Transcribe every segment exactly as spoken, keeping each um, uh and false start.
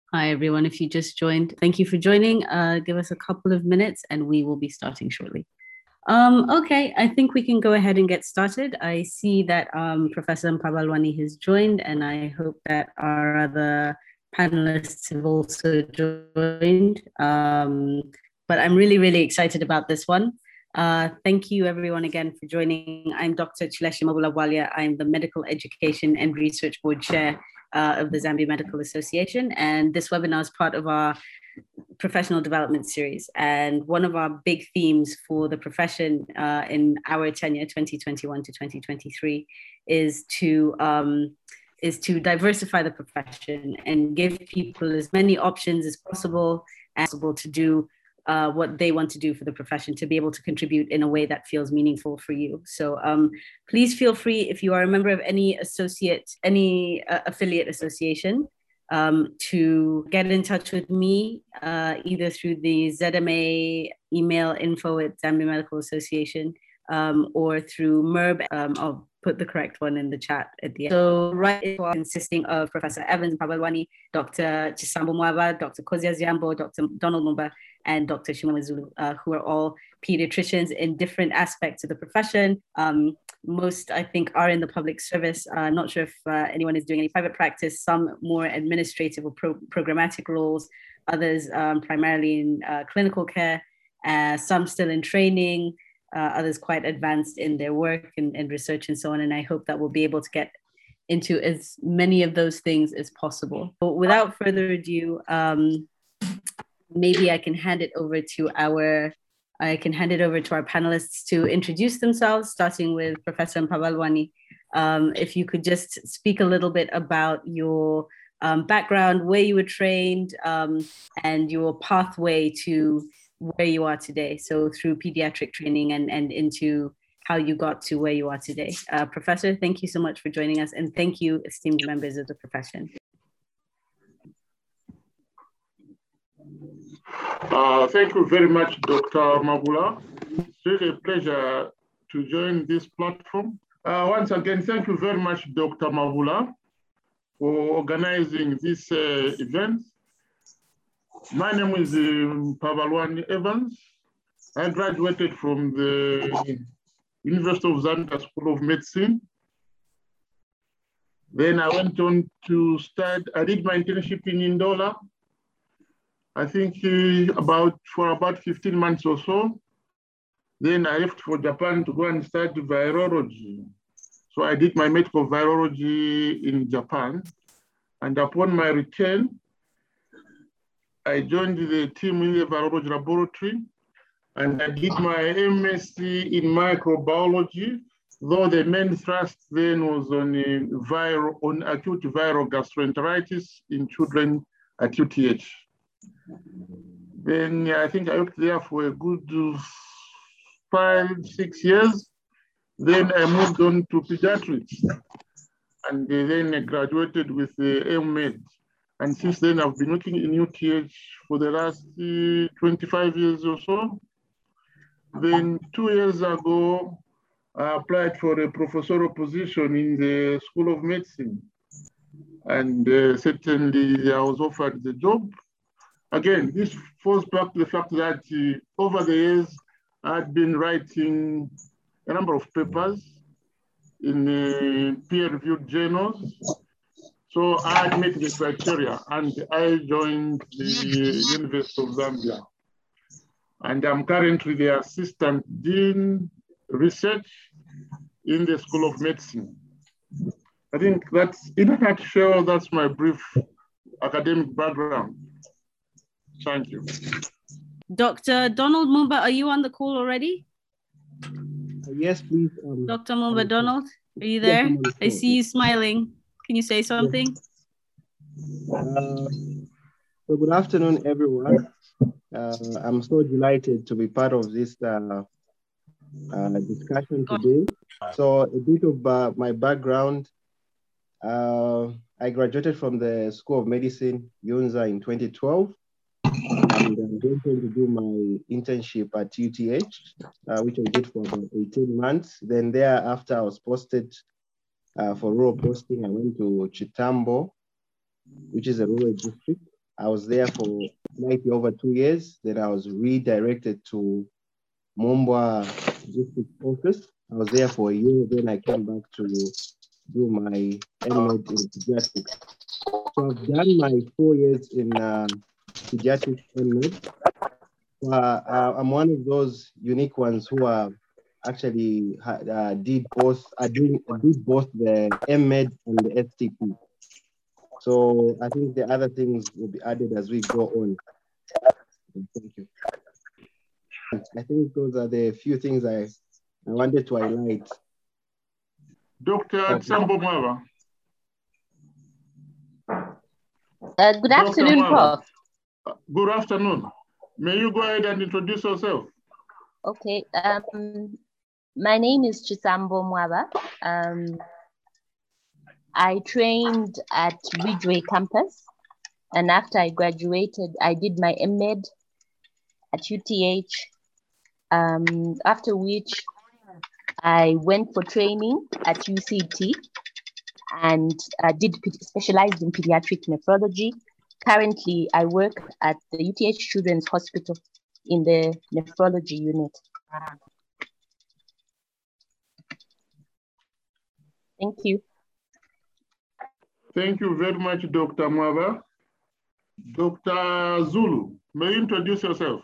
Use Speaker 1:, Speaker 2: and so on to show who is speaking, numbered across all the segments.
Speaker 1: Hi, everyone. If you just joined, thank you for joining. Uh, give us a couple of minutes and we will be starting shortly. Um, okay, I think we can go ahead and get started. I see that um, Professor Mpabalwani has joined, and I hope that our other panelists have also joined. Um, but I'm really, really excited about this one. Uh, thank you everyone again for joining. I'm Doctor Chileshi Mabulabwalia. I'm the Medical Education and Research Board Chair uh, of the Zambia Medical Association. And this webinar is part of our professional development series. And one of our big themes for the profession uh, in our tenure, twenty twenty-one to twenty twenty-three, is to um, is to diversify the profession and give people as many options as possible, as possible to do uh, what they want to do for the profession, to be able to contribute in a way that feels meaningful for you. So um, please feel free, if you are a member of any associate, any uh, affiliate association, um, to get in touch with me, uh, either through the Z M A email info at Zambia Medical Association, um, or through M E R B. Um, I'll put the correct one in the chat at the end. So right, consisting of Professor Evans Mpabalwani, Doctor Chisambo Mwaba, Doctor Kozia Ziambo, Doctor Donald Mumba, and Doctor Shimama Zulu, uh, who are all pediatricians in different aspects of the profession. Um, most, I think, are in the public service. Uh, not sure if uh, anyone is doing any private practice, some more administrative or pro programmatic roles, others um, primarily in uh, clinical care, uh, some still in training, uh, others quite advanced in their work and, and research and so on. And I hope that we'll be able to get into as many of those things as possible. But without further ado, um, maybe I can hand it over to our I can hand it over to our panelists to introduce themselves, starting with Professor Mpabalwani. Um, if you could just speak a little bit about your um, background, where you were trained, um, and your pathway to where you are today. So through pediatric training and, and into how you got to where you are today. Uh, Professor, thank you so much for joining us, and thank you, esteemed members of the profession.
Speaker 2: Uh, thank you very much, Doctor Mabula. It's really a pleasure to join this platform. Uh, once again, thank you very much, Doctor Mabula, for organizing this uh, event. My name is um, Mpabalwani Evans. I graduated from the University of Zambia School of Medicine. Then I went on to start, I did my internship in Ndola. I think uh, about for about fifteen months or so. Then I left for Japan to go and start virology. So I did my medical virology in Japan. And upon my return, I joined the team in the virology laboratory. And I did my M S c in microbiology, though the main thrust then was on, uh, viral, on acute viral gastroenteritis in children at U T H. Then I think I worked there for a good five, six years. Then I moved on to pediatrics, and then I graduated with the M Med. And since then, I've been working in U T H for the last uh, twenty-five years or so. Then two years ago, I applied for a professorial position in the School of Medicine. And uh, certainly I was offered the job. Again, this falls back to the fact that uh, over the years, I've been writing a number of papers in uh, peer-reviewed journals. So I had met the criteria and I joined the University of Zambia. And I'm currently the Assistant Dean Research in the School of Medicine. I think that's, in a nutshell, that's my brief academic background. Thank you.
Speaker 1: Doctor Donald Mumba, are you on the call already?
Speaker 3: Uh, yes, please. Um,
Speaker 1: Doctor Mumba Donald, are you there? Yes, I see you smiling. Can you say something?
Speaker 3: Uh, so good afternoon, everyone. Uh, I'm so delighted to be part of this uh, uh, discussion today. So a bit of uh, my background. Uh, I graduated from the School of Medicine, Yunza, in twenty twelve. And I'm going to do my internship at U T H, uh, which I did for about eighteen months. Then thereafter, I was posted uh, for rural posting. I went to Chitambo, which is a rural district. I was there for slightly over two years. Then I was redirected to Mombwa district office. I was there for a year. Then I came back to do my M Med in pediatrics. So I've done my four years in uh, pediatrics M Med. Uh, uh, I'm one of those unique ones who are actually uh, did both. I did, did both the M Med and the S T P. So I think the other things will be added as we go on. Thank you. I think those are the few things I, I wanted to highlight.
Speaker 2: Doctor Okay. Sambo Mwaba.
Speaker 4: Uh, good afternoon, Prof.
Speaker 2: Good afternoon. May you go ahead and introduce yourself?
Speaker 4: Okay. Um, my name is Chisambo Mwaba. Um, I trained at Ridgeway campus, and after I graduated, I did my M Med at U T H, um, after which I went for training at U C T and uh, did specialized in pediatric nephrology. Currently, I work at the U T H Children's Hospital in the nephrology unit. Thank you.
Speaker 2: Thank you very much, Doctor Mwaba. Doctor Zulu, may you introduce yourself?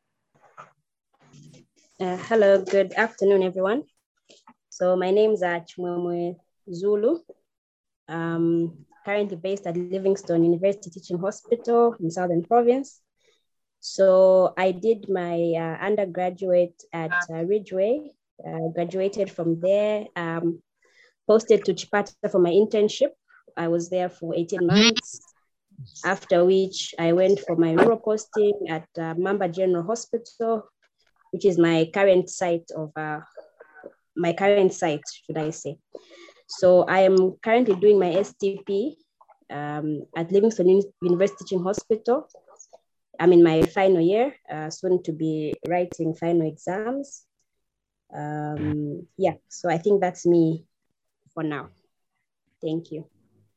Speaker 5: Uh, hello, good afternoon, everyone. So my name is Chimwemwe Zulu. Um, currently based at Livingstone University Teaching Hospital in Southern Province. So I did my uh, undergraduate at uh, Ridgeway, uh, graduated from there, um, posted to Chipata for my internship. I was there for eighteen months, after which I went for my rural posting at uh, Mamba General Hospital, which is my current site of, uh, my current site, should I say. So I am currently doing my S T P um, at Livingstone University Teaching Hospital. I'm in my final year, uh, soon to be writing final exams. Um, yeah, so I think that's me for now. Thank you.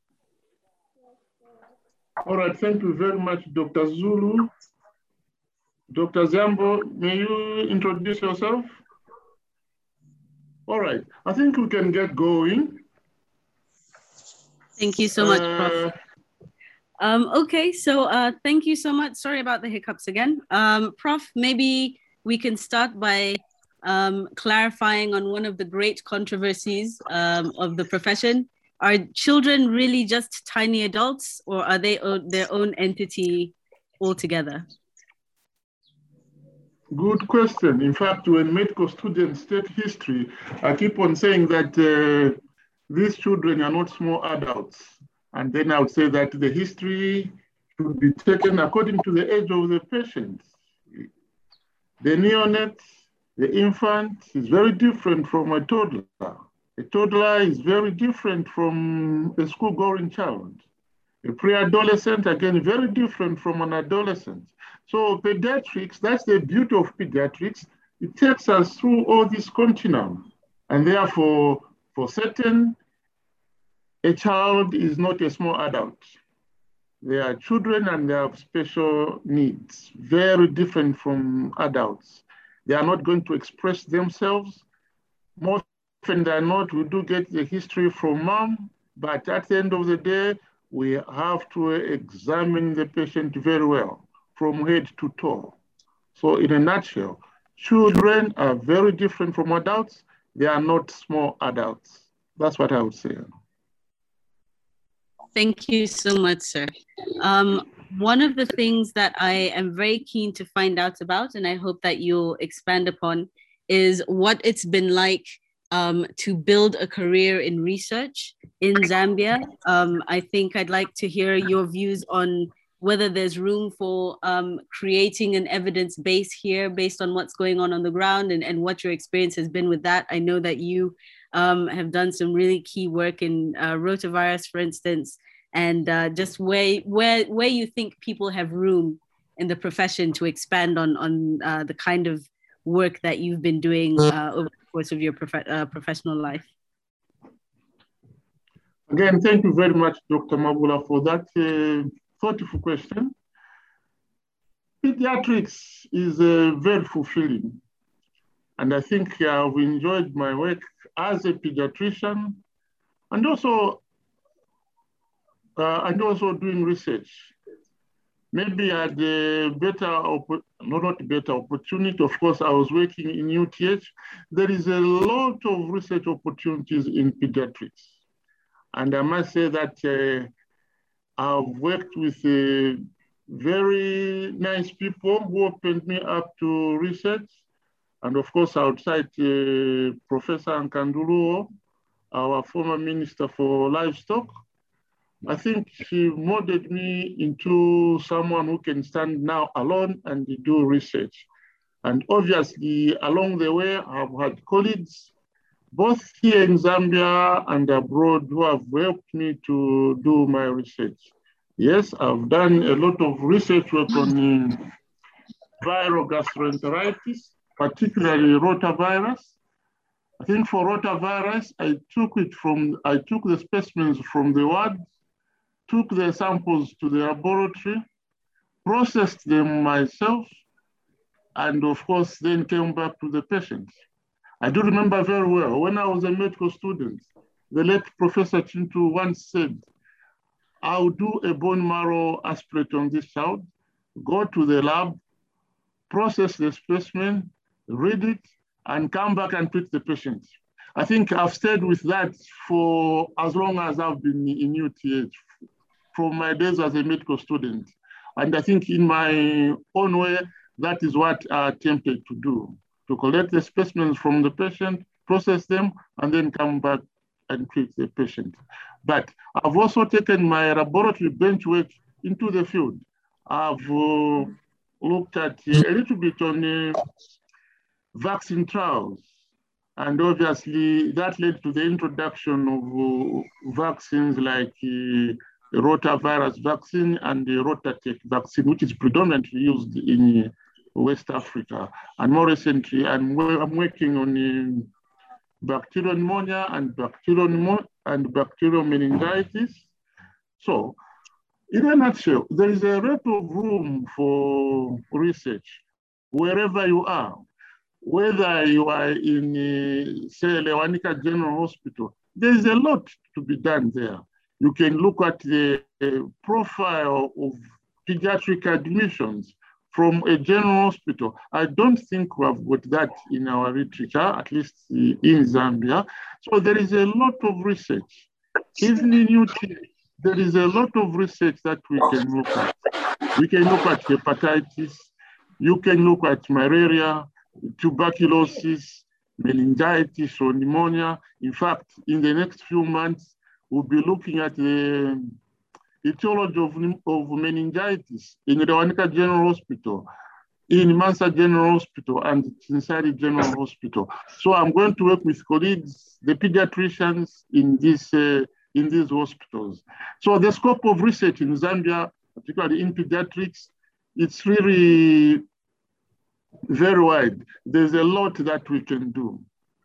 Speaker 2: All right, thank you very much, Doctor Zulu. Doctor Zambo, may you introduce yourself? All right, I think we can get going.
Speaker 1: Thank you so much, Prof. Um, okay, so uh, thank you so much. Sorry about the hiccups again. Um, Prof, maybe we can start by um, clarifying on one of the great controversies um, of the profession. Are children really just tiny adults, or are they their own entity altogether?
Speaker 2: Good question. In fact, when medical students study history, I keep on saying that uh, these children are not small adults. And then I would say that the history should be taken according to the age of the patient. The neonate, the infant is very different from a toddler. A toddler is very different from a school-going child. A pre-adolescent, again, very different from an adolescent. So pediatrics, that's the beauty of pediatrics. It takes us through all this continuum. And therefore, for certain, a child is not a small adult. They are children and they have special needs, very different from adults. They are not going to express themselves. Most often than not, we do get the history from mom, but at the end of the day, we have to examine the patient very well, from head to toe. So in a nutshell, children are very different from adults. They are not small adults. That's what I would say.
Speaker 1: Thank you so much, sir. Um, one of the things that I am very keen to find out about, and I hope that you'll expand upon, is what it's been like um, to build a career in research in Zambia. Um, I think I'd like to hear your views on whether there's room for um, creating an evidence base here based on what's going on on the ground and, and what your experience has been with that. I know that you um, have done some really key work in uh, rotavirus, for instance, and uh, just where, where, where you think people have room in the profession to expand on, on uh, the kind of work that you've been doing uh, over the course of your prof uh, professional life.
Speaker 2: Again, thank you very much, Doctor Mabula, for that uh, thoughtful question. Pediatrics is uh, very fulfilling. And I think I've enjoyed my work as a pediatrician and also, uh, and also doing research. Maybe I had a better, no, not better opportunity. Of course, I was working in U T H. There is a lot of research opportunities in pediatrics. And I must say that uh, I've worked with uh, very nice people who opened me up to research. And of course, outside uh, Professor Nkanduluo, our former Minister for Livestock, I think she molded me into someone who can stand now alone and do research. And obviously, along the way, I've had colleagues, both here in Zambia and abroad, who have helped me to do my research. Yes, I've done a lot of research work on viral gastroenteritis, particularly rotavirus. I think for rotavirus, I took it from, I took the specimens from the ward, took the samples to the laboratory, processed them myself, and of course, then came back to the patients. I do remember very well, when I was a medical student, the late Professor Chintu once said, I'll do a bone marrow aspirate on this child, go to the lab, process the specimen, read it, and come back and treat the patient. I think I've stayed with that for as long as I've been in U T H, from my days as a medical student. And I think in my own way, that is what I attempted to do, to collect the specimens from the patient, process them, and then come back and treat the patient. But I've also taken my laboratory bench work into the field. I've uh, looked at uh, a little bit on uh, vaccine trials. And obviously that led to the introduction of uh, vaccines like uh, the rotavirus vaccine and the Rotatec vaccine, which is predominantly used in West Africa. And more recently, I'm, I'm working on uh, bacterial pneumonia and bacterial pneumonia and bacterial meningitis. So, in a nutshell, there is a lot of room for research wherever you are. Whether you are in, uh, say, Lewanika General Hospital, there is a lot to be done there. You can look at the uh, profile of pediatric admissions from a general hospital. I don't think we have got that in our literature, at least in Zambia. So there is a lot of research. Even in U T H, there is a lot of research that we can look at. We can look at hepatitis, you can look at malaria, tuberculosis, meningitis or pneumonia. In fact, in the next few months, we'll be looking at the etiology of, of meningitis in the Lewanika General Hospital, in Mansa General Hospital, and Cincinnati General Hospital. So I'm going to work with colleagues, the pediatricians in, this, uh, in these hospitals. So the scope of research in Zambia, particularly in pediatrics, it's really very wide. There's a lot that we can do.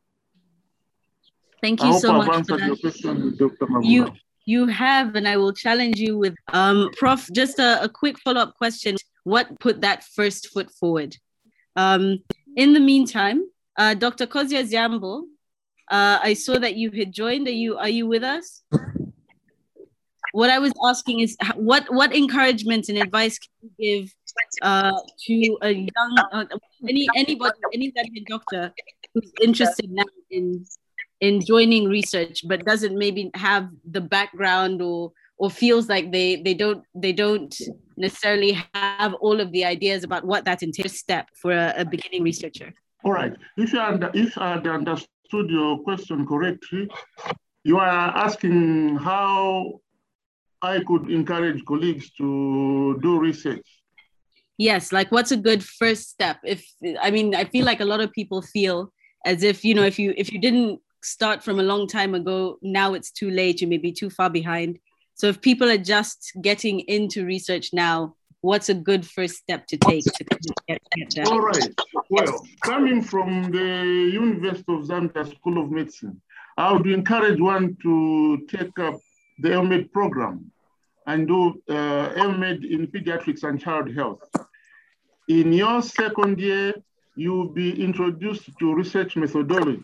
Speaker 1: Thank you so much. I hope I've answered
Speaker 2: your question, Doctor Mabula.
Speaker 1: You, you have, and I will challenge you with, um, Prof, just a, a quick follow-up question. What put that first foot forward? Um, in the meantime, uh, Doctor Kozia Ziambo, uh, I saw that you had joined. Are you, are you with us? What I was asking is, what, what encouragement and advice can you give uh, to a young, uh, any anybody, any doctor who's interested now in in joining research, but doesn't maybe have the background or or feels like they they don't they don't necessarily have all of the ideas about what that entails step for a, a beginning researcher?
Speaker 2: All right. If I under, if I had understood your question correctly, you are asking how I could encourage colleagues to do research.
Speaker 1: Yes, like what's a good first step? If I mean, I feel like a lot of people feel as if, you know, if you if you didn't start from a long time ago, now it's too late, you may be too far behind. So if people are just getting into research now, what's a good first step to take to get, get there?
Speaker 2: All right. Well, coming from the University of Zambia School of Medicine, I would encourage one to take up the L M E D program and do uh, L M E D in pediatrics and child health. In your second year, you'll be introduced to research methodology.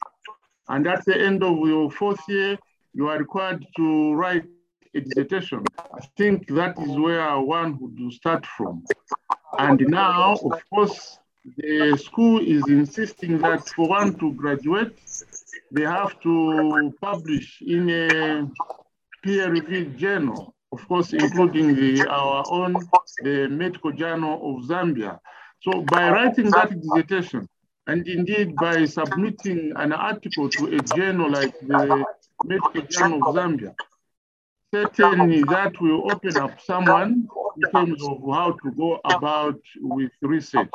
Speaker 2: And at the end of your fourth year, you are required to write a dissertation. I think that is where one would start from. And now, of course, the school is insisting that for one to graduate, they have to publish in a peer-reviewed journal, of course, including the, our own the Medical Journal of Zambia. So by writing that dissertation, and indeed by submitting an article to a journal like the Medical Journal of Zambia, certainly that will open up someone in terms of how to go about with research.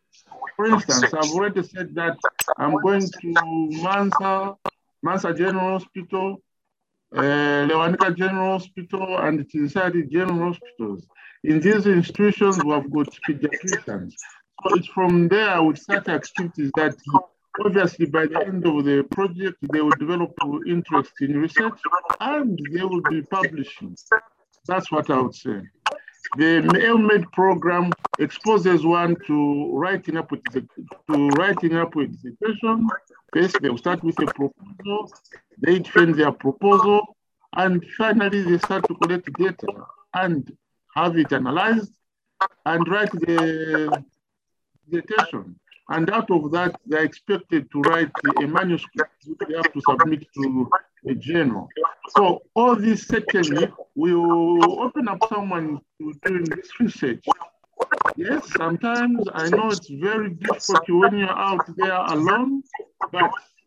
Speaker 2: For instance, I've already said that I'm going to Mansa, Mansa General Hospital, uh, Lewanika General Hospital, and Tinsadi General Hospitals. In these institutions, we have got pediatricians. So it's from there with such activities that obviously by the end of the project, they will develop interest in research and they will be publishing. That's what I would say. The ELMED program exposes one to writing up with the, to writing up with dissertation. First, they will start with a proposal, they defend their proposal, and finally they start to collect data and have it analyzed and write the dissertation. And out of that, they're expected to write a manuscript which they have to submit to a journal. So all this certainly will open up someone to doing this research. Yes, sometimes I know it's very difficult when you're out there alone, but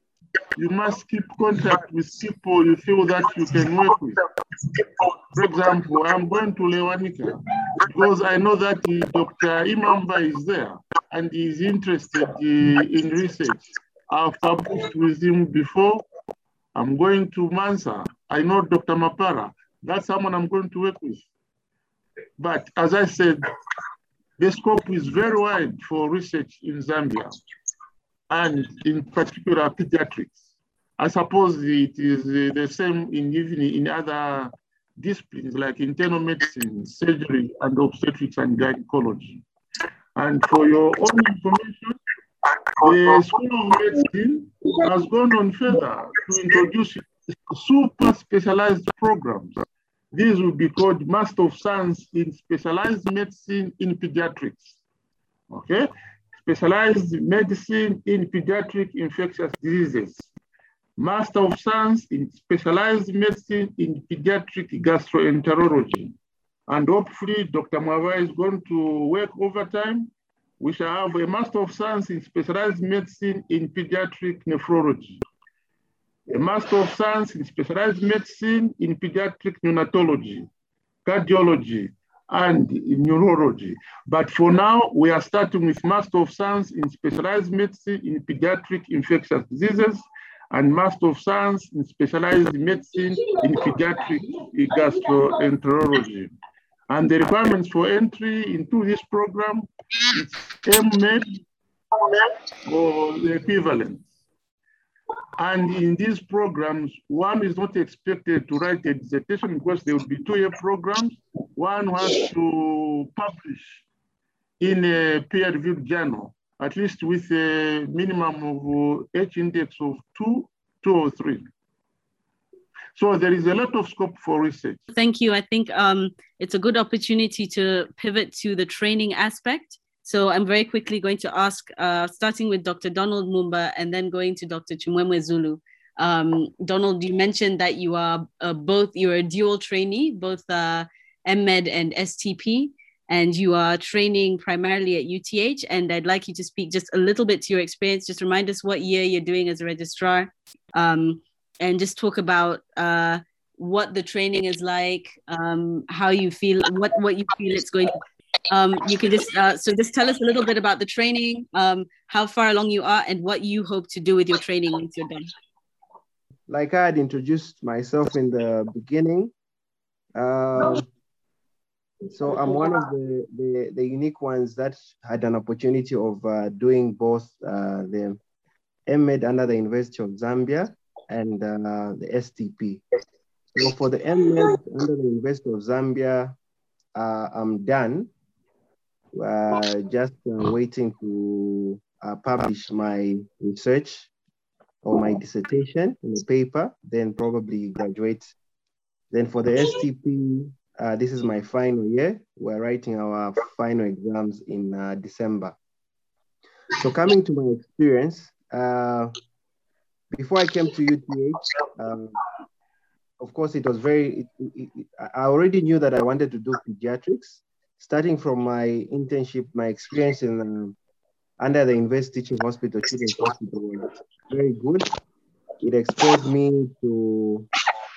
Speaker 2: you must keep contact with people you feel that you can work with. For example, I'm going to Lewanika because I know that Doctor Imamba is there and he's interested in research. I've published with him before. I'm going to Mansa. I know Doctor Mapara. That's someone I'm going to work with. But as I said, the scope is very wide for research in Zambia, and in particular pediatrics. I suppose it is the same in even in other disciplines like internal medicine, surgery, and obstetrics and gynecology. And for your own information, the School of Medicine has gone on further to introduce super specialized programs. These will be called Master of Science in Specialized Medicine in Pediatrics. Okay? Specialized Medicine in Pediatric Infectious Diseases. Master of Science in Specialized Medicine in Pediatric Gastroenterology. And hopefully, Doctor Mwava is going to work overtime. We shall have a Master of Science in Specialized Medicine in Pediatric Nephrology. A Master of Science in Specialized Medicine in Pediatric Neonatology, Cardiology, and Neurology. But for now, we are starting with Master of Science in Specialized Medicine in Pediatric Infectious Diseases and Master of Science in Specialized Medicine in Pediatric Gastroenterology. And the requirements for entry into this program is M Med or the equivalent. And in these programs, one is not expected to write a dissertation because there will be two-year programs. One has to publish in a peer-reviewed journal, at least with a minimum of H index of two, two or three. So there is a lot of scope for research.
Speaker 1: Thank you. I think um, it's a good opportunity to pivot to the training aspect. So I'm very quickly going to ask, uh, starting with Doctor Donald Mumba and then going to Doctor Chimwemwe Zulu. Um, Donald, you mentioned that you are uh, both, you're a dual trainee, both uh, M Med and S T P, and you are training primarily at U T H. And I'd like you to speak just a little bit to your experience. Just remind us what year you're doing as a registrar, um, and just talk about uh, what the training is like, um, how you feel, what, what you feel it's going to Um, you can just, uh, so just tell us a little bit about the training, um, how far along you are and what you hope to do with your training once you're done.
Speaker 3: Like I had introduced myself in the beginning. Uh, so I'm one of the, the, the unique ones that had an opportunity of uh, doing both uh, the M Med under the University of Zambia and uh, the S T P. So for the M Med under the University of Zambia, uh, I'm done. uh, just uh, waiting to uh, publish my research or my dissertation in a paper, then probably graduate. Then for the S T P, uh, this is my final year. We're writing our final exams in uh, December. So coming to my experience, uh, before I came to U T H, um, of course, it was very, it, it, it, I already knew that I wanted to do pediatrics. Starting from my internship, my experience in um, under the University Teaching Hospital, Children's Hospital was very good. It exposed me to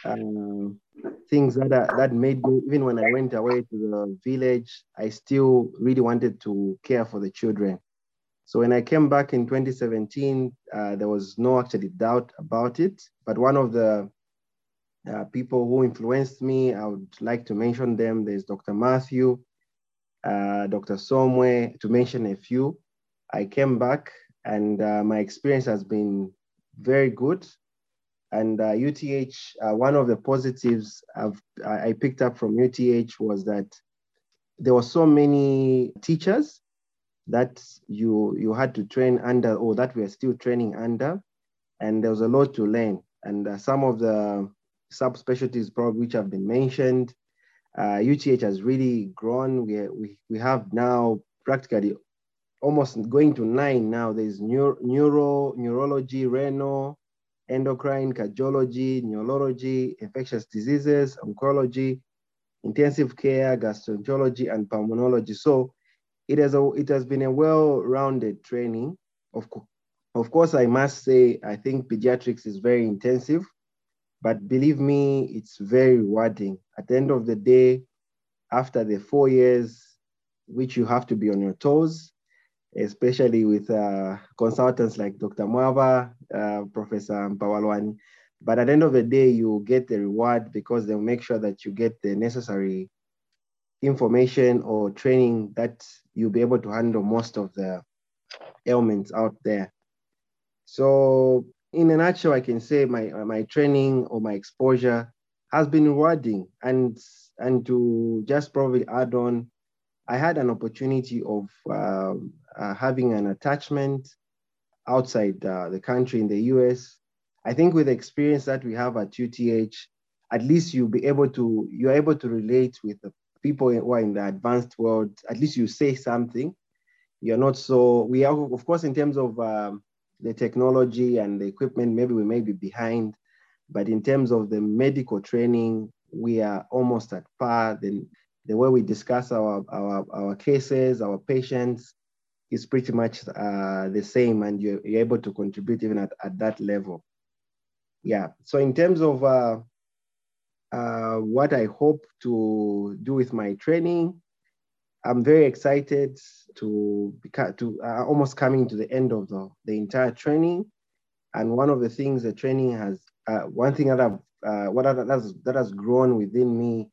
Speaker 3: uh, things that, are, that made me, even when I went away to the village, I still really wanted to care for the children. So when I came back in twenty seventeen, uh, there was no actually doubt about it. But one of the uh, people who influenced me, I would like to mention them. There's Doctor Matthew, uh, Doctor Somwe, to mention a few. I came back and uh, my experience has been very good. And uh, U T H, uh, one of the positives I've, I picked up from U T H was that there were so many teachers that you, you had to train under, or that we are still training under, and there was a lot to learn. And uh, some of the subspecialties probably which have been mentioned, uh, U T H has really grown. We, we, we have now practically almost going to nine now. There's neuro, neuro neurology, renal, endocrine, cardiology, neurology, infectious diseases, oncology, intensive care, gastroenterology, and pulmonology. So it has, a, it has been a well-rounded training. Of, co of course, I must say, I think pediatrics is very intensive, but believe me, it's very rewarding. At the end of the day, after the four years, which you have to be on your toes, especially with uh, consultants like Doctor Mwaba, uh, Professor Mpawalwani. But at the end of the day, you get the reward because they'll make sure that you get the necessary information or training that you'll be able to handle most of the ailments out there. So in a nutshell, I can say my, my training or my exposure has been rewarding. And, and to just probably add on, I had an opportunity of uh, uh, having an attachment outside uh, the country in the U S. I think with the experience that we have at U T H, at least you'll be able to, you're able to relate with the people who are in the advanced world. At least you say something. You're not so, we are, of course, in terms of um, the technology and the equipment, maybe we may be behind, but in terms of the medical training, we are almost at par. Then the way we discuss our, our, our cases, our patients is pretty much uh, the same, and you're, you're able to contribute even at, at that level. Yeah, so in terms of uh, uh, what I hope to do with my training, I'm very excited to be to uh, almost coming to the end of the, the entire training. And one of the things the training has, uh, one thing that I've, uh, what that has, that has grown within me,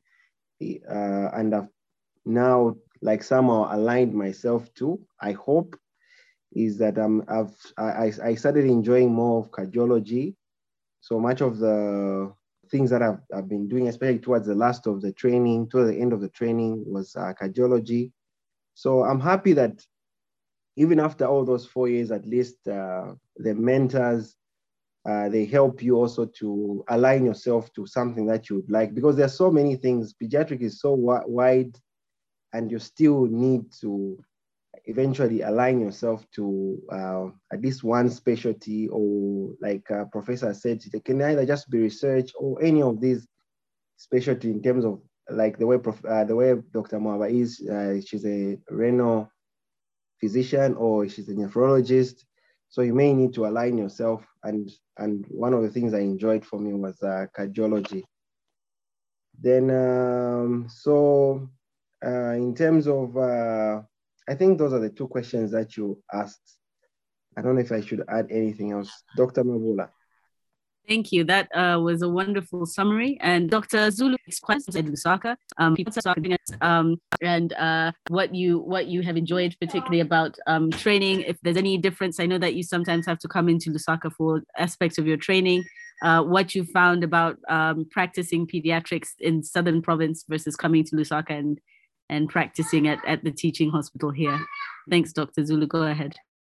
Speaker 3: uh, and I've now like somehow aligned myself to, I hope, is that um, I've, I, I started enjoying more of cardiology. So much of the things that I've, I've been doing, especially towards the last of the training, towards the end of the training, was uh, cardiology. So I'm happy that even after all those four years, at least uh, the mentors, uh, they help you also to align yourself to something that you would like, because there's so many things. Pediatric is so wide, and you still need to eventually align yourself to uh, at least one specialty, or like uh, Professor said, it can either just be research or any of these specialty in terms of like the way Prof, uh, the way Doctor Mwaba is. Uh, she's a renal physician or she's a nephrologist, so you may need to align yourself. And and one of the things I enjoyed for me was uh, cardiology. Then um, so uh, in terms of uh, I think those are the two questions that you asked. I don't know if I should add anything else. Doctor Mabula.
Speaker 1: Thank you. That uh, was a wonderful summary. And Doctor Zulu questions at Lusaka, um, um, and uh, what you what you have enjoyed, particularly about um, training. If there's any difference, I know that you sometimes have to come into Lusaka for aspects of your training. Uh, what you found about um, practicing pediatrics in Southern Province versus coming to Lusaka, and and practicing at, at the teaching hospital here. Thanks, Doctor Zulu. Go ahead.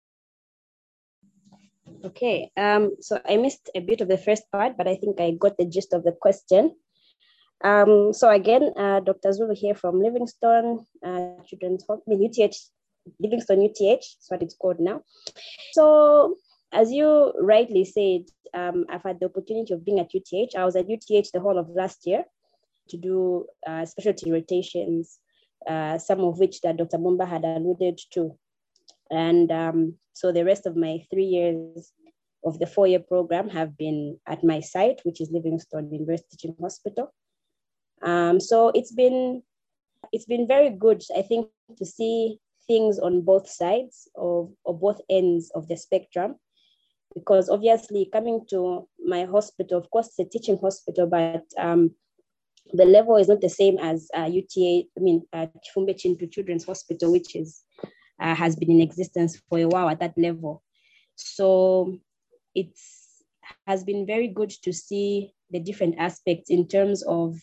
Speaker 5: Okay, um, so I missed a bit of the first part, but I think I got the gist of the question. Um, so again, uh, Doctor Zulu here from Livingstone uh, Children's Hospital, U T H, Livingstone U T H, that's what it's called now. So as you rightly said, um, I've had the opportunity of being at U T H. I was at U T H the whole of last year to do uh, specialty rotations, uh, some of which that Doctor Mumba had alluded to. And um, so the rest of my three years of the four-year program have been at my site, which is Livingstone University Teaching Hospital. Um, so it's been, it's been very good, I think, to see things on both sides of, or both ends of the spectrum, because obviously coming to my hospital, of course, it's a teaching hospital, but um, the level is not the same as uh, U T A, I mean, uh, Chifumbe Chintu Children's Hospital, which is uh, has been in existence for a while at that level. So it's has been very good to see the different aspects in terms of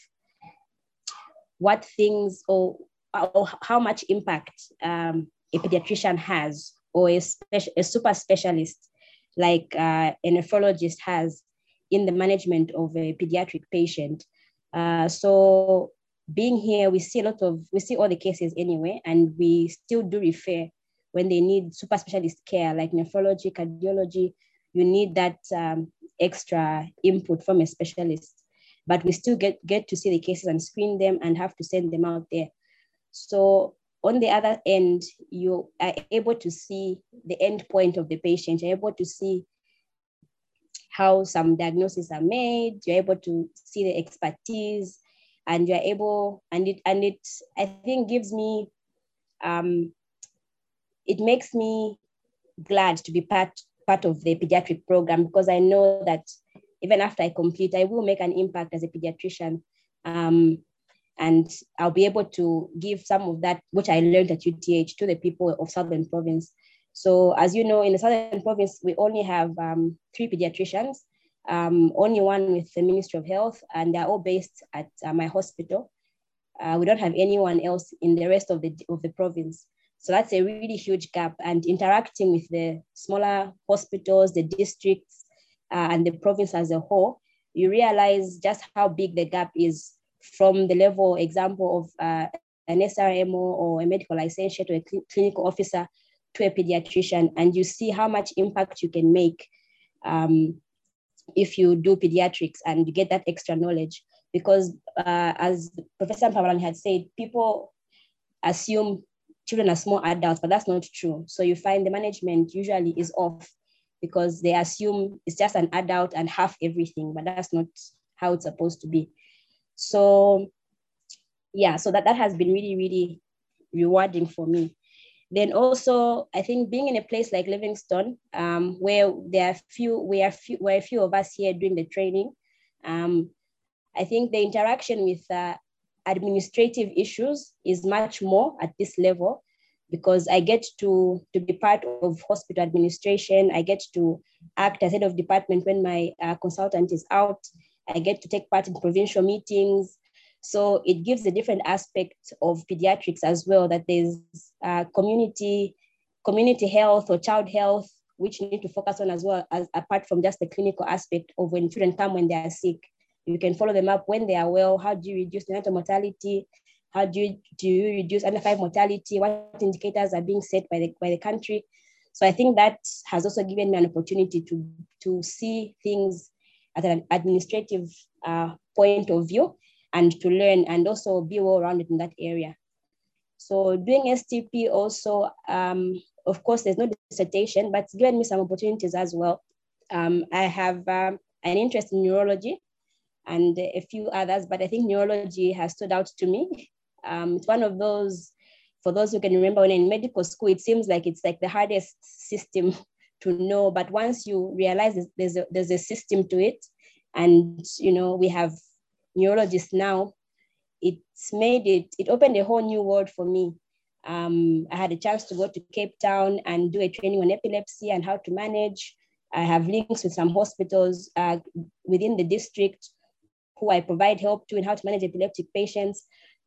Speaker 5: what things or, or how much impact um, a pediatrician has, or a, special, a super specialist like uh, a nephrologist has in the management of a pediatric patient. Uh, so being here, we see a lot of, we see all the cases anyway, and we still do refer when they need super specialist care like nephrology, cardiology. You need that um, extra input from a specialist, but we still get, get to see the cases and screen them and have to send them out there. So on the other end, you are able to see the end point of the patient. You're able to see how some diagnoses are made. You're able to see the expertise, and you're able, and it, and it, I think gives me, um, it makes me glad to be part, part of the pediatric program, because I know that even after I complete, I will make an impact as a pediatrician. Um, and I'll be able to give some of that, which I learned at U T H, to the people of Southern Province. So as you know, in the Southern Province, we only have um, three pediatricians, um, only one with the Ministry of Health, and they're all based at uh, my hospital. Uh, we don't have anyone else in the rest of the, of the province. So that's a really huge gap, and interacting with the smaller hospitals, the districts, uh, and the province as a whole, you realize just how big the gap is from the level example of uh, an S R M O or a medical licensure to a cl- clinical officer to a pediatrician, and you see how much impact you can make um, if you do pediatrics and you get that extra knowledge. Because uh, as Professor Mpabalwani had said, people assume children are small adults, but that's not true. So you find the management usually is off because they assume it's just an adult and half everything, but that's not how it's supposed to be. So yeah, so that, that has been really, really rewarding for me. Then also, I think being in a place like Livingstone, um, where there are few, we are few, where a few of us here doing the training, um, I think the interaction with uh, administrative issues is much more at this level, because I get to, to be part of hospital administration. I get to act as head of department when my uh, consultant is out. I get to take part in provincial meetings. So it gives a different aspect of pediatrics as well, that there's uh, community, community health or child health, which you need to focus on as well, as apart from just the clinical aspect of when children come when they are sick. You can follow them up when they are well. How do you reduce neonatal mortality? How do you, do you reduce under five mortality? What indicators are being set by the, by the country? So I think that has also given me an opportunity to, to see things at an administrative uh, point of view, and to learn and also be well-rounded in that area. So doing S T P also, um, of course, there's no dissertation, but it's given me some opportunities as well. Um, I have um, an interest in neurology and a few others, but I think neurology has stood out to me. Um, it's one of those, for those who can remember, when in medical school, it seems like it's like the hardest system to know, but once you realize there's a, there's a system to it, and you know, we have neurologists now, it's made it, it opened a whole new world for me. Um, I had a chance to go to Cape Town and do a training on epilepsy and how to manage. I have links with some hospitals uh, within the district who I provide help to in how to manage epileptic patients.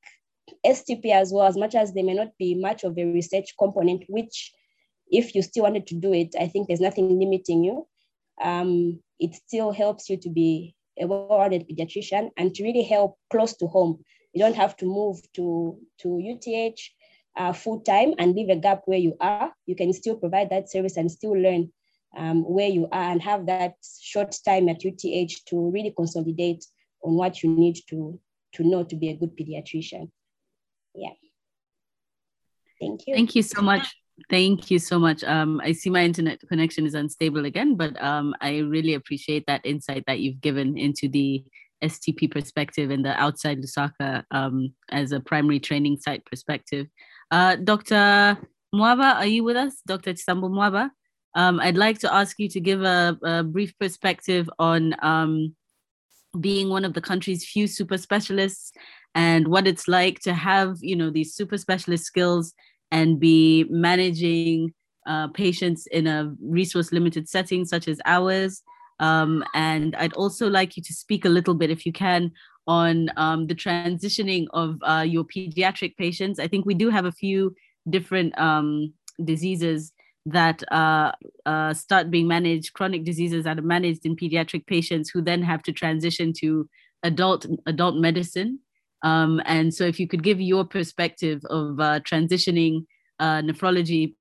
Speaker 5: S T P as well, as much as there may not be much of a research component, which if you still wanted to do it, I think there's nothing limiting you. Um, it still helps you to be a well-rounded pediatrician and to really help close to home. You don't have to move to, to U T H uh, full-time and leave a gap where you are. You can still provide that service and still learn um, where you are and have that short time at U T H to really consolidate on what you need to, to know to be a good pediatrician. Yeah. Thank you.
Speaker 1: Thank you so much. Thank you so much. Um, I see my internet connection is unstable again, but um, I really appreciate that insight that you've given into the S T P perspective and the outside Lusaka um, as a primary training site perspective. Uh, Doctor Mwaba, are you with us? Doctor Chisambo Mwaba? Um, I'd like to ask you to give a, a brief perspective on um, being one of the country's few super specialists and what it's like to have, you know, these super specialist skills and be managing uh, patients in a resource limited setting such as ours. Um, and I'd also like you to speak a little bit, if you can, on um, the transitioning of uh, your pediatric patients. I think we do have a few different um, diseases that uh, uh, start being managed, chronic diseases that are managed in pediatric patients who then have to transition to adult, adult medicine. Um, and so if you could give your perspective of uh, transitioning uh, nephrology.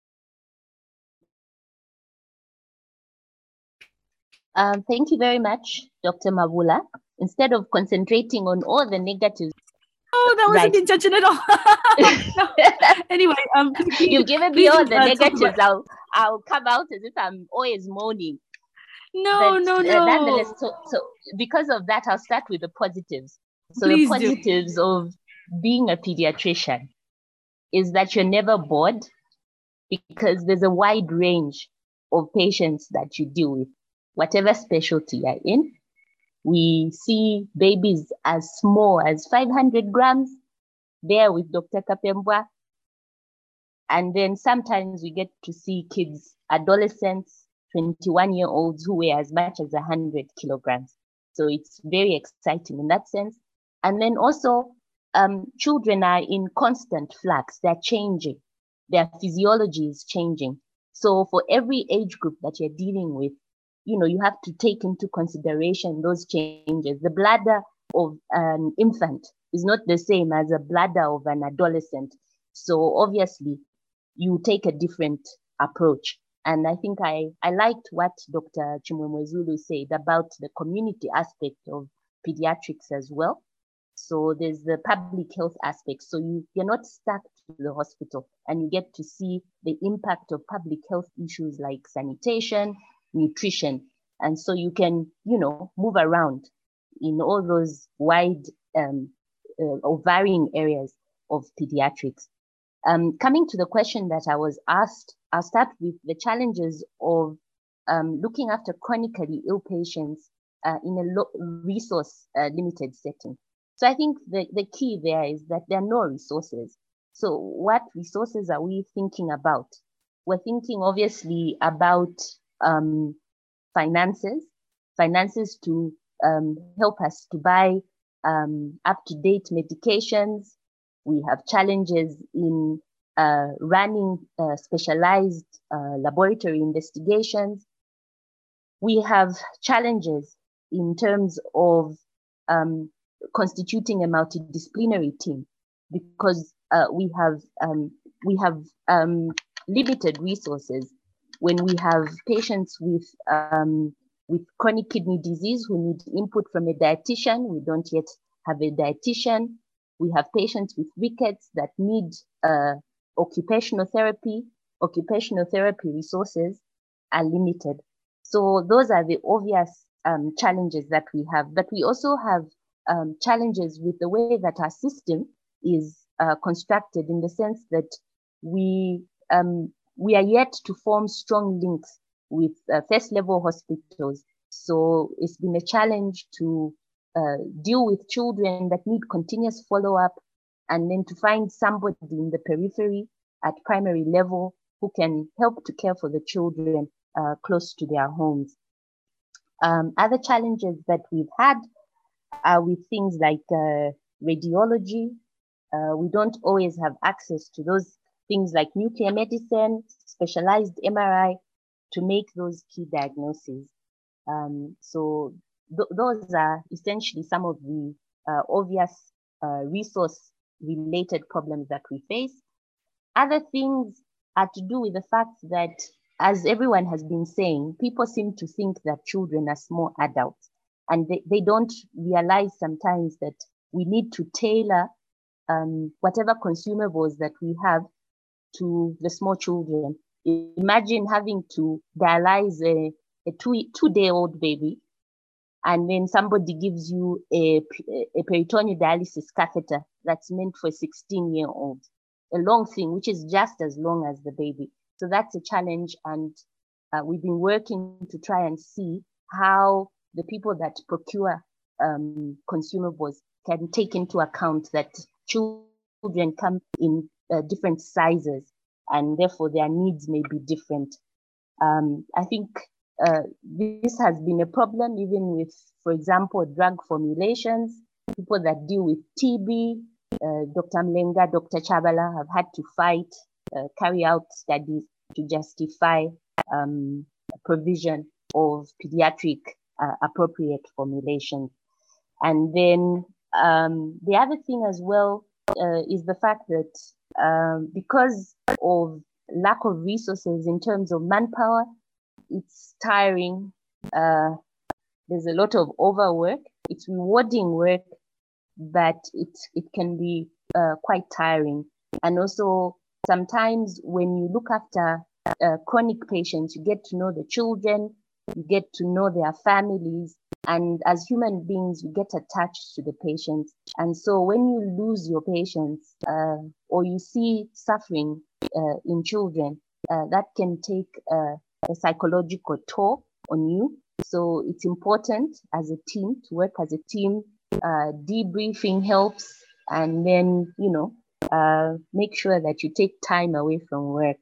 Speaker 4: Um, thank you very much, Doctor Mabula. Instead of concentrating on all the negatives.
Speaker 1: Oh, that wasn't right. The intention at all. No. Anyway, um, please,
Speaker 4: you've given me all the uh, negatives. About... I'll, I'll come out as if I'm always moaning.
Speaker 1: No,
Speaker 4: but,
Speaker 1: no,
Speaker 4: uh,
Speaker 1: no.
Speaker 4: Nonetheless, so, so because of that, I'll start with the positives. So
Speaker 1: please
Speaker 4: the positives do. Of being a pediatrician is that you're never bored because there's a wide range of patients that you deal with, whatever specialty you're in. We see babies as small as five hundred grams there with Doctor Kapembwa. And then sometimes we get to see kids, adolescents, twenty-one year olds who weigh as much as one hundred kilograms. So it's very exciting in that sense. And then also um, children are in constant flux. They're changing. Their physiology is changing. So for every age group that you're dealing with, you know, you have to take into consideration those changes. The bladder of an infant is not the same as a bladder of an adolescent. So obviously, you take a different approach. And I think I, I liked what Doctor Chimwemwe Zulu said about the community aspect of pediatrics as well. So there's the public health aspect. So you, you're not stuck to the hospital and you get to see the impact of public health issues like sanitation, nutrition. And so you can, you know, move around in all those wide um, uh, or varying areas of pediatrics. Um, coming to the question that I was asked, I'll start with the challenges of um, looking after chronically ill patients uh, in a lo- resource uh, limited setting. So I think the, the key there is that there are no resources. So what resources are we thinking about? We're thinking obviously about um, finances, finances to um, help us to buy um, up-to-date medications. We have challenges in uh, running uh, specialized uh, laboratory investigations. We have challenges in terms of um, constituting a multidisciplinary team because uh, we have um, we have um, limited resources. When we have patients with um, with chronic kidney disease who need input from a dietitian, we don't yet have a dietitian. We have patients with rickets that need uh, occupational therapy. Occupational therapy resources are limited. So those are the obvious um, challenges that we have. But we also have um, challenges with the way that our system is uh, constructed, in the sense that we um, we are yet to form strong links with uh, first level hospitals. So it's been a challenge to uh, deal with children that need continuous follow-up, and then to find somebody in the periphery at primary level who can help to care for the children uh, close to their homes. Um, other challenges that we've had are with things like uh, radiology, Uh, we don't always have access to those things like nuclear medicine, specialized M R I to make those key diagnoses. Um, so th those are essentially some of the uh, obvious uh, resource-related problems that we face. Other things are to do with the fact that, as everyone has been saying, people seem to think that children are small adults, and they, they don't realize sometimes that we need to tailor um, whatever consumables that we have to the small children. Imagine having to dialyze a, a two, two-day-old baby, and then somebody gives you a, a peritoneal dialysis catheter that's meant for a sixteen-year-old, a long thing, which is just as long as the baby. So that's a challenge, and uh, we've been working to try and see how the people that procure um, consumables can take into account that children come in uh, different sizes, and therefore their needs may be different. Um, I think uh, this has been a problem even with, for example, drug formulations. People that deal with T B, uh, Doctor Mlenga, Doctor Chabala have had to fight, uh, carry out studies to justify um, provision of pediatric uh, appropriate formulations. And then um, the other thing as well uh, is the fact that um, because of lack of resources in terms of manpower, it's tiring. Uh, there's a lot of overwork. It's rewarding work, but it, it can be uh, quite tiring. And also sometimes when you look after uh, chronic patients, you get to know the children, you get to know their families, and as human beings, you get attached to the patients. And so when you lose your patients uh, or you see suffering uh, in children, uh, that can take uh, a psychological toll on you. So it's important as a team to work as a team. Uh, debriefing helps, and then, you know, uh, make sure that you take time away from work.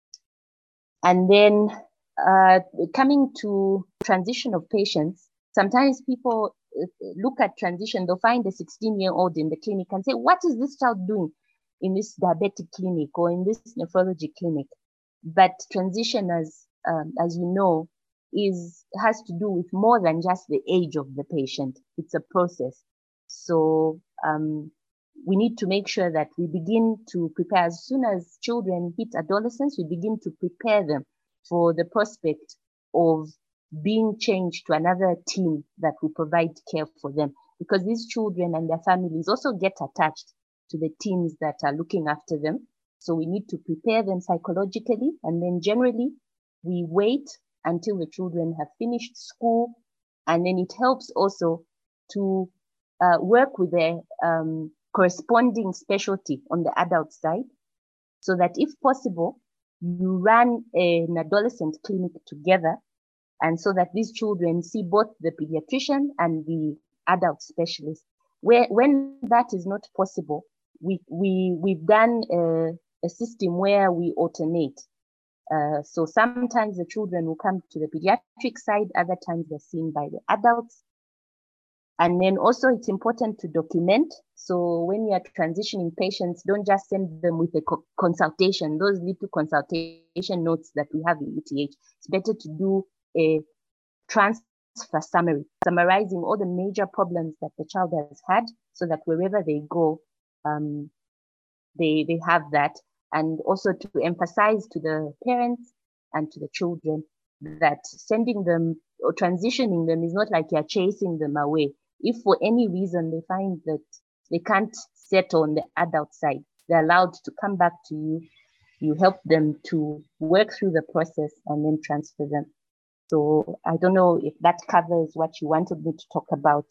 Speaker 4: And then uh, coming to transition of patients, sometimes people look at transition, they'll find a sixteen-year-old in the clinic and say, what is this child doing in this diabetic clinic or in this nephrology clinic? But transition, as, um, as you know, is has to do with more than just the age of the patient. It's a process. So um, we need to make sure that we begin to prepare as soon as children hit adolescence, we begin to prepare them for the prospect of being changed to another team that will provide care for them, because these children and their families also get attached to the teams that are looking after them. So we need to prepare them psychologically, and then generally we wait until the children have finished school, and then it helps also to uh, work with their um, corresponding specialty on the adult side, so that if possible, you run an adolescent clinic together, and so that these children see both the pediatrician and the adult specialist. Where, when that is not possible, we, we, we've done a, a system where we alternate. Uh, so sometimes the children will come to the pediatric side, other times they're seen by the adults. And then also it's important to document. So when you are transitioning patients, don't just send them with a co consultation, those little consultation notes that we have in E T H. It's better to do a transfer summary, summarizing all the major problems that the child has had, so that wherever they go, um, they, they have that. And also to emphasize to the parents and to the children that sending them or transitioning them is not like you're chasing them away. If for any reason they find that they can't settle on the adult side, they're allowed to come back to you. You help them to work through the process and then transfer them. So I don't know if that covers what you wanted me to talk about.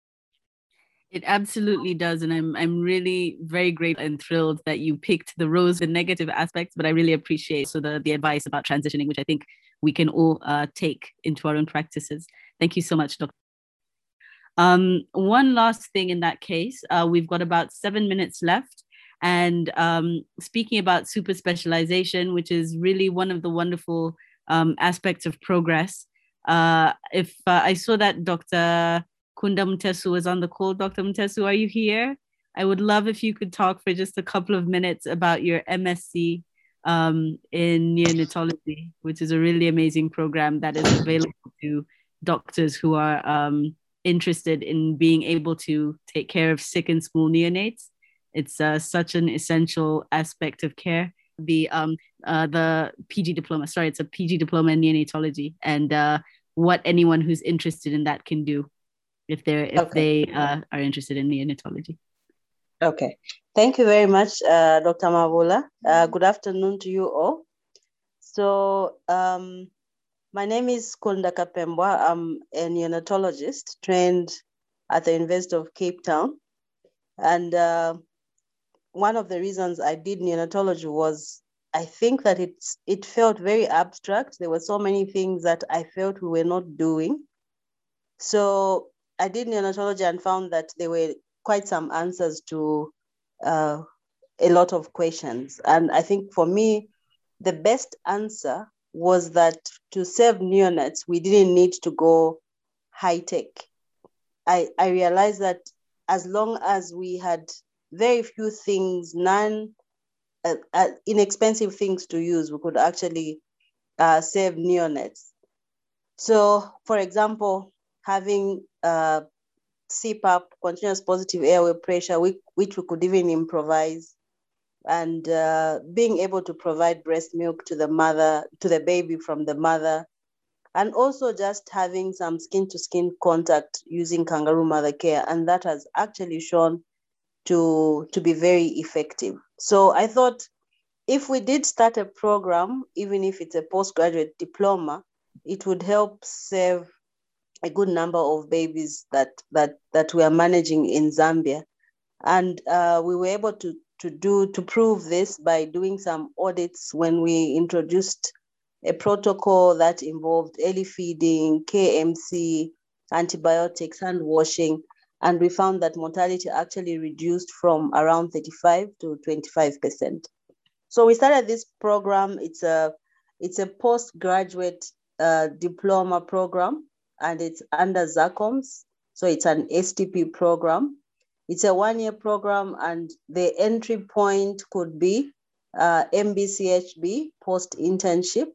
Speaker 1: It absolutely does. And I'm I'm really very grateful and thrilled that you picked the rose, the negative aspects, but I really appreciate so the, the advice about transitioning, which I think we can all uh, take into our own practices. Thank you so much, Doctor Um, one last thing in that case, uh, we've got about seven minutes left. And um, speaking about super specialization, which is really one of the wonderful um, aspects of progress. Uh, if uh, I saw that Doctor Kunda Mtesu was on the call. Doctor Mtesu, are you here? I would love if you could talk for just a couple of minutes about your M S c um, in neonatology, which is a really amazing program that is available to doctors who are um, interested in being able to take care of sick and small neonates. It's uh, such an essential aspect of care. The um uh, the P G diploma, sorry, it's a P G diploma in neonatology, and uh, what anyone who's interested in that can do if they're if
Speaker 6: Okay.
Speaker 1: they uh, are interested in neonatology.
Speaker 6: Okay. Thank you very much, uh, Doctor Mavula. Uh, good afternoon to you all. So um, my name is Kunda Kapembwa. I'm a neonatologist trained at the University of Cape Town. And uh, one of the reasons I did neonatology was I think that it's, it felt very abstract. There were so many things that I felt we were not doing. So I did neonatology and found that there were quite some answers to uh, a lot of questions. And I think for me, the best answer was that to save neonates, we didn't need to go high tech. I, I realized that as long as we had very few things, non uh, uh, inexpensive things to use, we could actually uh, save neonates. So, for example, having uh, C PAP, continuous positive airway pressure, which, which we could even improvise, and uh, being able to provide breast milk to the mother, to the baby from the mother, and also just having some skin-to-skin contact using kangaroo mother care, and that has actually shown to, to be very effective. So I thought if we did start a program, even if it's a postgraduate diploma, it would help save a good number of babies that that that we are managing in Zambia. And uh, we were able to to do to prove this by doing some audits when we introduced a protocol that involved early feeding, K M C, antibiotics, hand washing, and we found that mortality actually reduced from around thirty-five to twenty-five percent. So we started this program. It's a it's a postgraduate uh, diploma program, and it's under ZACOMS. So it's an S T P program. It's a one-year program, and the entry point could be uh, M B C H B, post-internship,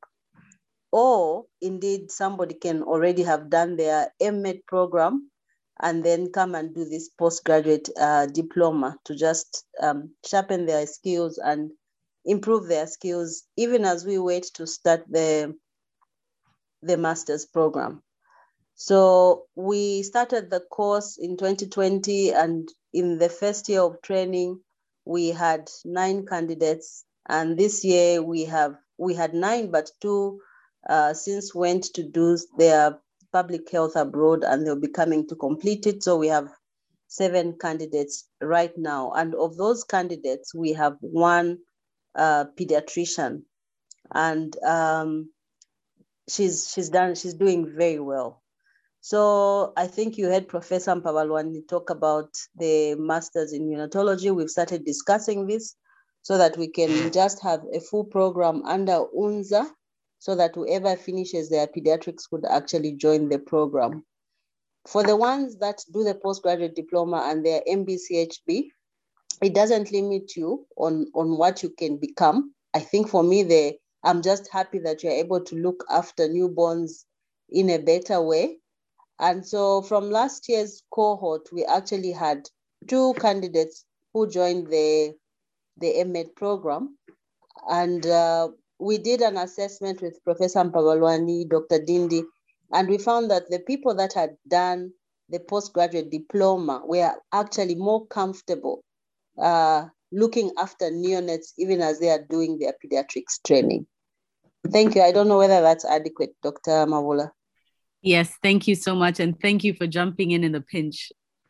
Speaker 6: or indeed somebody can already have done their M Med program and then come and do this postgraduate uh, diploma to just um, sharpen their skills and improve their skills, even as we wait to start the, the master's program. So we started the course in twenty twenty, and in the first year of training, we had nine candidates. And this year we have we had nine, but two uh, since went to do their public health abroad, and they'll be coming to complete it. So we have seven candidates right now. And of those candidates, we have one uh, pediatrician, and um, she's she's done she's doing very well. So I think you heard Professor Mpabalwani talk about the masters in neonatology. We've started discussing this so that we can just have a full program under U N Z A, so that whoever finishes their pediatrics could actually join the program. For the ones that do the postgraduate diploma and their M B C H B, it doesn't limit you on, on what you can become. I think for me, the, I'm just happy that you're able to look after newborns in a better way. And so from last year's cohort, we actually had two candidates who joined the, the M Med program. And uh, we did an assessment with Professor Mpabalwani, Doctor Dindi, and we found that the people that had done the postgraduate diploma were actually more comfortable uh, looking after neonates, even as they are doing their pediatrics training. Thank you. I don't know whether that's adequate, Doctor Mavula.
Speaker 1: Yes, thank you so much. And thank you for jumping in in the pinch.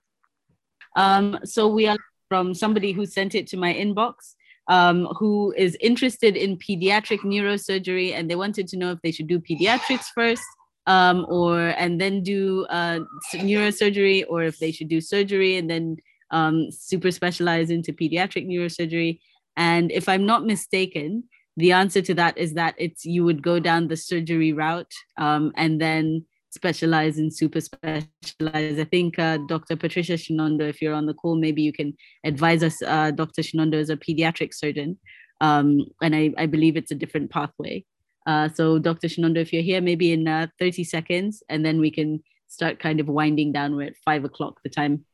Speaker 1: Um, so we are from somebody who sent it to my inbox, um, who is interested in pediatric neurosurgery, and they wanted to know if they should do pediatrics first, um, or and then do uh, neurosurgery, or if they should do surgery and then um, super specialize into pediatric neurosurgery. And if I'm not mistaken, the answer to that is that it's you would go down the surgery route um, and then specialize and super specialize. I think uh, Doctor Patricia Shinondo, if you're on the call, maybe you can advise us. Uh, Doctor Shinondo is a pediatric surgeon, um, and I, I believe it's a different pathway. Uh, so Doctor Shinondo, if you're here, maybe in uh, thirty seconds, and then we can start kind of winding down. We're at five o'clock the time.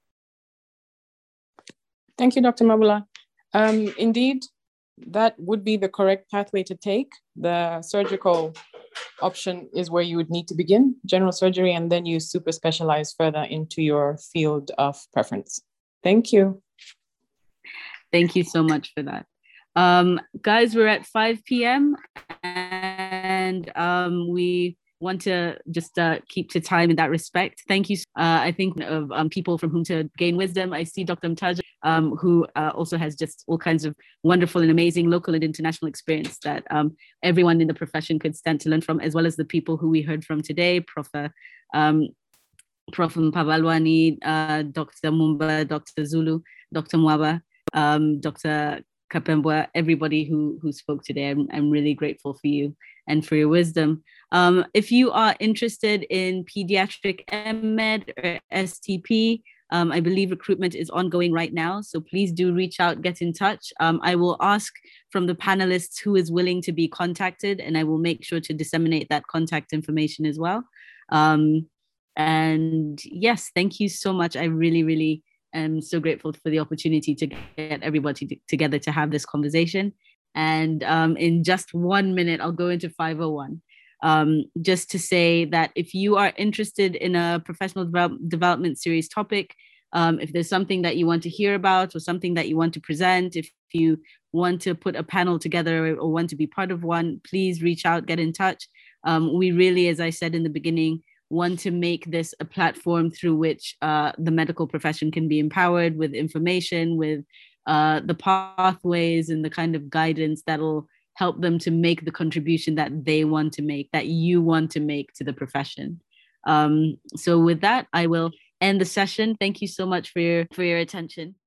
Speaker 7: Thank you, Doctor Mabula. Um, indeed, that would be the correct pathway to take. The surgical option is where you would need to begin, general surgery, and then you super specialize further into your field of preference. Thank you.
Speaker 1: Thank you so much for that. Um, guys, we're at five p m and um, we want to just uh, keep to time in that respect. Thank you. Uh, I think of um, people from whom to gain wisdom. I see Doctor Mtaja, um, who uh, also has just all kinds of wonderful and amazing local and international experience that um, everyone in the profession could stand to learn from, as well as the people who we heard from today, Professor um, Professor Mpabalwani, uh, Doctor Mumba, Doctor Zulu, Doctor Mwaba, um, Doctor Kapembwa, everybody who, who spoke today. I'm, I'm really grateful for you and for your wisdom. Um, if you are interested in pediatric M Med or S T P, um, I believe recruitment is ongoing right now. So please do reach out, get in touch. Um, I will ask from the panelists who is willing to be contacted, and I will make sure to disseminate that contact information as well. Um, and yes, thank you so much. I really, really am so grateful for the opportunity to get everybody t- together to have this conversation. And um, in just one minute, I'll go into five oh one. Um, just to say that if you are interested in a professional develop- development series topic, um, if there's something that you want to hear about or something that you want to present, if you want to put a panel together or want to be part of one, please reach out, get in touch. Um, we really, as I said in the beginning, want to make this a platform through which uh, the medical profession can be empowered with information, with uh, the pathways and the kind of guidance that'll help them to make the contribution that they want to make, that you want to make to the profession. Um, so with that, I will end the session. Thank you so much for your, for your attention.